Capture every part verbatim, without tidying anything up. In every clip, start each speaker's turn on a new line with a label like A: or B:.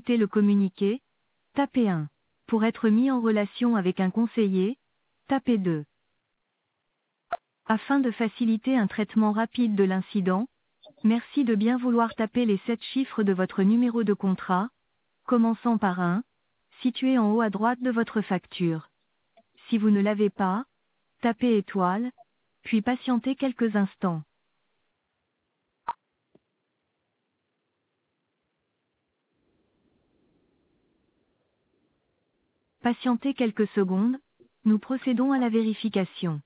A: écouter le communiqué, tapez un. Pour être mis en relation avec un conseiller, tapez deux. Afin de faciliter un traitement rapide de l'incident, merci de bien vouloir taper les sept chiffres de votre numéro de contrat, commençant par un, situé en haut à droite de votre facture. Si vous ne l'avez pas, tapez étoile, puis patientez quelques instants. Patientez quelques secondes, nous procédons à la vérification.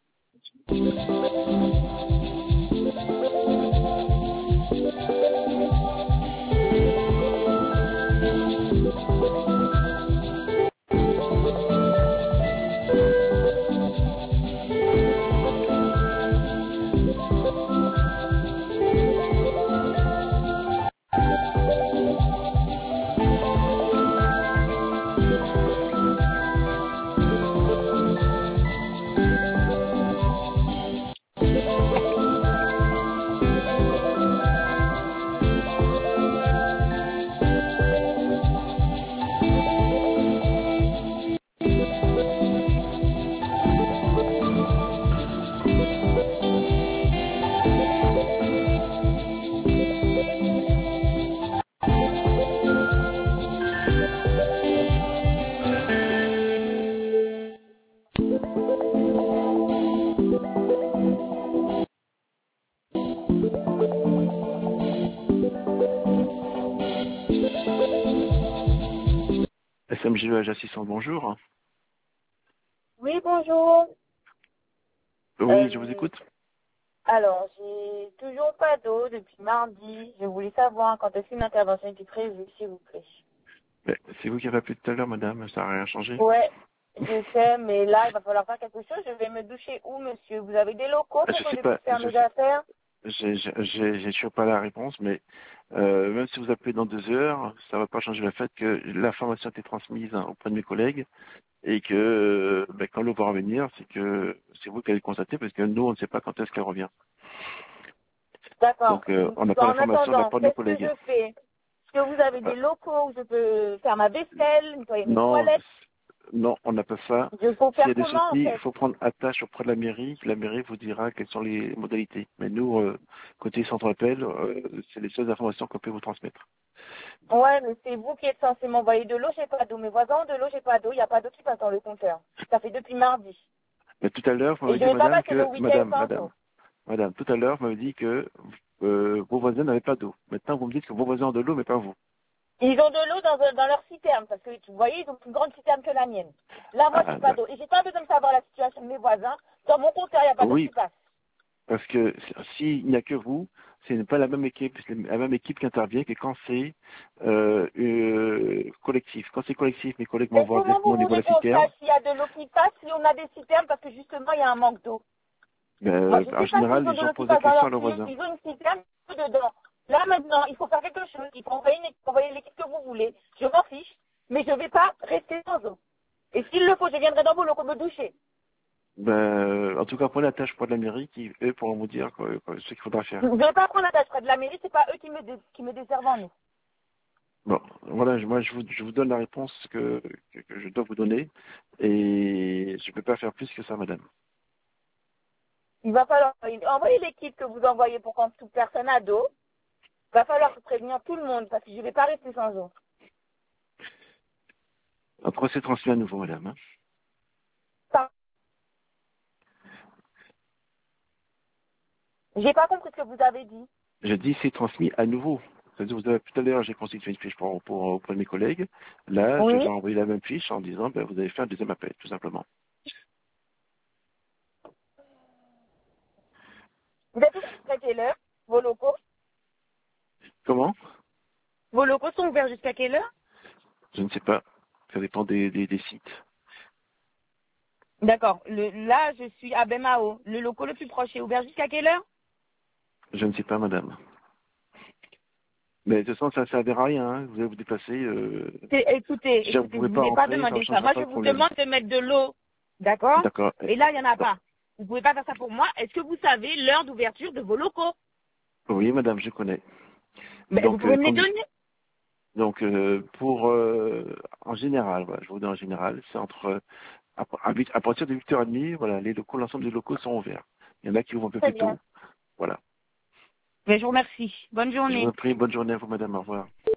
B: S M G E Assistant, bonjour.
C: Oui, bonjour.
B: Oui,
C: Euh,
B: je vous écoute.
C: Alors, j'ai toujours pas d'eau depuis mardi. Je voulais savoir quand est-ce qu'une intervention était prévue, s'il vous plaît.
B: Mais c'est vous qui avez appelé tout à l'heure, madame, ça n'a rien changé.
C: Ouais, je sais, mais là, il va falloir faire quelque chose. Je vais me doucher où, monsieur? Vous avez des locaux
B: Ah,
C: pour
B: je
C: que
B: sais
C: je
B: pas,
C: puisse faire
B: je
C: mes
B: sais,
C: affaires?
B: j'ai j'ai- j'ai toujours pas la réponse, mais euh, même si vous appelez dans deux heures, ça va pas changer le fait que l'information a été transmise hein, auprès de mes collègues et que euh, ben, quand l'eau va revenir, c'est que c'est vous qui allez le constater parce que nous, on ne sait pas quand est-ce qu'elle revient.
C: D'accord.
B: Donc, euh, on n'a pas
C: En
B: l'information de la
C: attendant,
B: part de nos
C: qu'est-ce que
B: collègues.
C: je fais? Est-ce que vous avez
B: Euh,
C: des locaux où je peux faire ma vaisselle, nettoyer mes
B: non,
C: toilettes?
B: non, on n'a pas ça.
C: Je peux
B: S'il y
C: faire
B: a des
C: comment, en
B: soucis, il
C: fait?
B: faut prendre attache auprès de la mairie. La mairie vous dira quelles sont les modalités. Mais nous, euh, côté centre appel, euh, c'est les seules informations qu'on peut vous transmettre.
C: Ouais, mais c'est vous qui êtes censé m'envoyer de l'eau, j'ai pas d'eau. Mes voisins ont de l'eau, j'ai pas d'eau. Il n'y a pas d'eau qui passe dans le compteur. Ça fait depuis mardi.
B: Mais tout à l'heure, vous
C: Et
B: m'avez
C: je
B: dit,
C: vais pas
B: madame,
C: passer le
B: que,
C: week-end
B: madame,
C: sans
B: madame,
C: eau.
B: madame, tout à l'heure, vous m'avez dit que euh, vos voisins n'avaient pas d'eau. Maintenant, vous me dites que vos voisins ont de l'eau, mais pas vous.
C: Ils ont de l'eau dans, dans leur citerne, parce que vous voyez, ils ont une grande citerne que la mienne. Là, moi,
B: Ah,
C: j'ai pas
B: bah,
C: d'eau. Et j'ai pas besoin de savoir la situation de mes voisins. Dans mon compteur, il n'y a pas d'eau qui
B: oui,
C: passe.
B: parce que s'il n'y a que vous, ce n'est pas la même équipe, c'est la même équipe qui intervient que quand c'est euh, euh, collectif. Quand c'est collectif, mes collègues
C: Mais
B: m'envoient
C: comment vous
B: directement au niveau de
C: voulez
B: la
C: qu'on
B: citerne.
C: sache s'il y a de l'eau qui passe si on a des citernes parce que justement, il y a un manque d'eau? Moi,
B: Euh,
C: je
B: en
C: sais pas
B: général,
C: s'ils ont
B: les
C: de
B: gens
C: l'eau qui
B: posent la
C: passe dans
B: question à
C: leur
B: leurs
C: tuyau.
B: voisins.
C: Ils ont une citerne dedans. Là, maintenant, il faut faire quelque chose. Il faut envoyer, une- envoyer l'équipe que vous voulez. Je m'en fiche. Mais je ne vais pas rester sans eau. Et s'il le faut, je viendrai dans vos locaux me doucher.
B: Ben, en tout cas, prenez la tâche pour de la mairie qui, eux, pourront vous dire quoi, quoi, ce qu'il faudra
C: Je
B: faire.
C: ne vais pas prendre la tâche près de la mairie. C'est pas eux qui me, dé- qui me desservent en nous.
B: Bon, voilà, je- moi, je vous, je vous donne la réponse que, que, que je dois vous donner et je ne peux pas faire plus que ça, madame.
C: Il va falloir envoyer l'équipe que vous envoyez pour quand toute personne a d'eau. Il va falloir prévenir tout le monde parce que je ne vais pas rester sans eau.
B: Après, c'est transmis à nouveau, madame. Hein.
C: Ça- J'ai pas compris ce que vous avez dit.
B: Je dis c'est transmis à nouveau. C'est-à-dire, vous avez, tout à l'heure, j'ai constitué une fiche pour, pour, auprès de mes collègues. Là, je
C: Oui.
B: vais envoyer la même fiche en disant, ben, vous avez fait un deuxième appel, tout simplement.
C: Vous êtes ouvert jusqu'à quelle heure? Vos locaux?
B: Comment?
C: Vos locaux sont ouverts jusqu'à quelle heure?
B: Je ne sais pas. Ça dépend des, des, des sites.
C: D'accord. Le- Là, je suis à Bemao. Le local le plus proche est ouvert jusqu'à quelle heure?
B: Je ne sais pas, madame. Mais de toute façon, ça ne servira à rien. Hein. Vous allez vous déplacer. Euh...
C: C'est- Écoutez,
B: Si vous ne
C: écoutez,
B: pouvez
C: vous
B: pas
C: voulez pas
B: rentrer, ça ne
C: demander ça.
B: changera
C: Moi,
B: pas
C: je
B: le
C: vous
B: problème.
C: demande de mettre de l'eau. D'accord?
B: D'accord.
C: Et là, il n'y en a
B: Bon.
C: pas. Vous pouvez pas faire ça pour moi. Est-ce que vous savez l'heure d'ouverture de vos locaux?
B: Oui, madame, je connais.
C: Ben, vous
B: Donc,
C: pouvez
B: euh,
C: me les
B: comme...
C: donner?
B: Donc, euh, pour, euh, en général, voilà, je vous dis en général, c'est entre, à, à, huit- à partir de huit heures trente, voilà, les locaux, l'ensemble des locaux sont ouverts. Il y en a qui ouvrent un peu
C: Très
B: plus
C: bien.
B: tôt. Voilà.
C: Mais je vous remercie. Bonne
B: Je vous
C: journée.
B: en prie, bonne journée à vous, madame, au revoir.